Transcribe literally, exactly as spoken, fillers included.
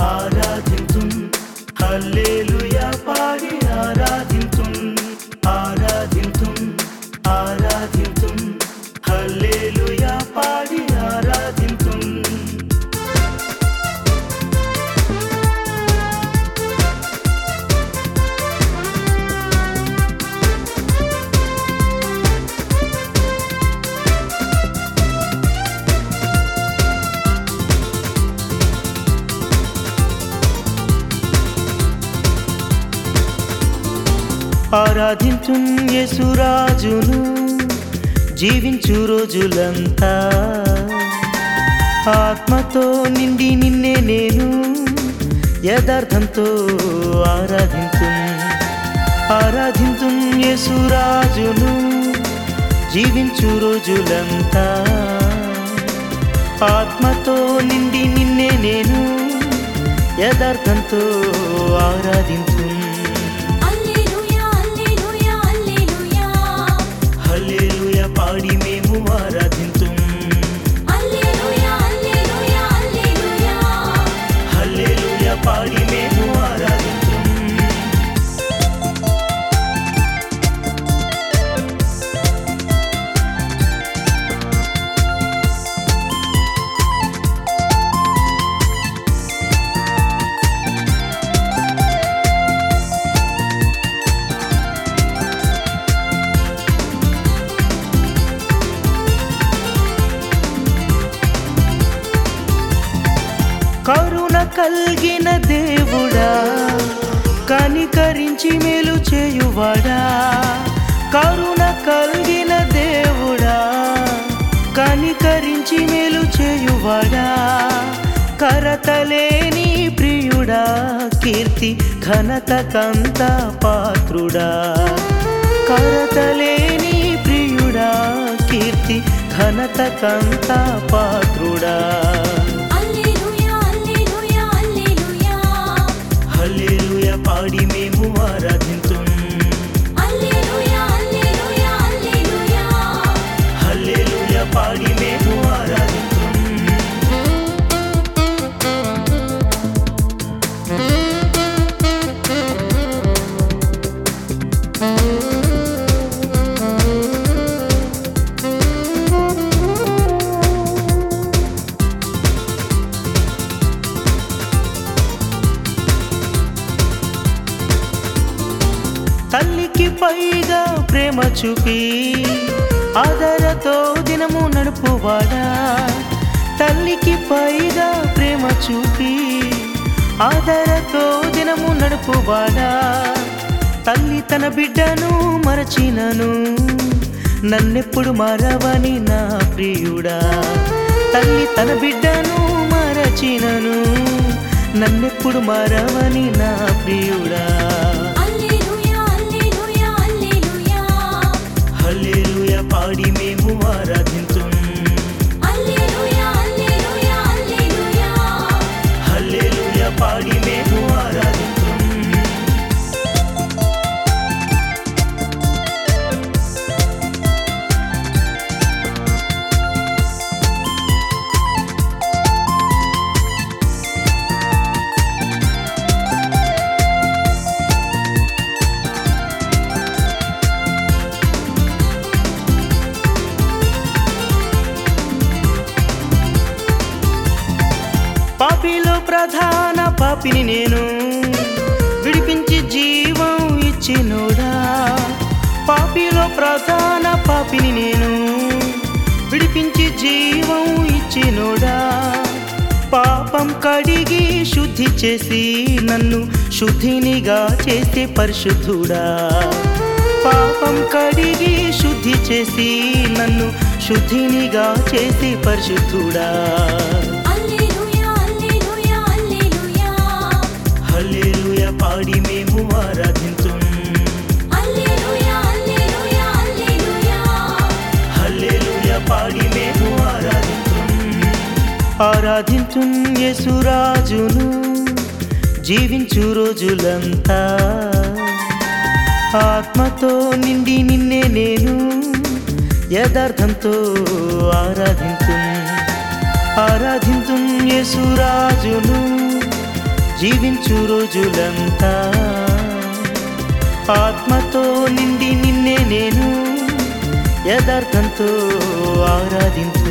ఆరాధింతున్ హల్లెలూయా పాడి ఆరాధింతున్ ఆరాధింతున్ ఆరాధింతున్ హల్లెలూయా పాడి ఆరాధింతున్ ఆరాధించున్ యేసురాజును జీవించు రోజులంతా ఆత్మతో నిండి నిన్నే నేను యథార్థంతో ఆరాధించున్ ఆరాధించున్ యేసురాజును జీవించు రోజులంతా ఆత్మతో నిండి నిన్నే నేను యథార్థంతో ఆరాధించున్ హల్లెలూయా పాడి మేము ఆరాధింతుం హల్లెలూయా పాడి మేము ఆరాధింతుం కరుణ కలిగిన దేవుడా కనికరించి మేలు చేయువాడా కరుణ కలిగిన దేవుడా కనికరించి మేలు చేయువాడా కరతలేని ప్రియుడా కీర్తి ఘనత కంత పాత్రుడా కరతలేని ప్రియుడా కీర్తి ఘనత కంత పాత్రుడా హల్లెలూయా పాడి మేము ఆరాధింతుం హల్లెలూయా పాడి మేము ఆరాధింతుం తల్లికి పైగా ప్రేమ చూపి ఆదరతో దినము నడుపువాడా తల్లికి పైగా ప్రేమ చూపి ఆదరతో దినము నడుపువాడా తల్లి తన బిడ్డను మరచినను నన్నెప్పుడు మరవని నా ప్రియుడా తల్లి తన బిడ్డను మరచినను నన్నెప్పుడు మరవని నా ప్రియుడా హల్లెలూయా పాడి మేము ఆరాధింతుం హల్లెలూయా పాడి మేము ఆరాధింతుం పాపిలో ప్రధాన పాపిని నేను విడిపించి జీవం ఇచ్చినోడా పాపిలో ప్రధాన పాపిని నేను విడిపించి జీవం ఇచ్చినోడా పాపం కడిగి శుద్ధి చేసి నన్ను శుద్ధినిగా చేసే పరిశుద్ధుడా పాపం కడిగి శుద్ధి చేసి నన్ను శుద్ధినిగా చేసే పరిశుద్ధుడా హల్లెలూయా పాడి మేము ఆరాధింతుం హల్లెలూయా పాడి మేము ఆరాధింతుం ఆరాధింతున్ యేసురాజును జీవించు రోజులంతా ఆత్మతో నిండి నిన్నే నేను యథార్థంతో ఆరాధింతున్ ఆరాధింతున్ యేసురాజును జీవించు రోజులంతా ఆత్మతో నిండి నిన్నే నేను యథార్థంతో ఆరాధించు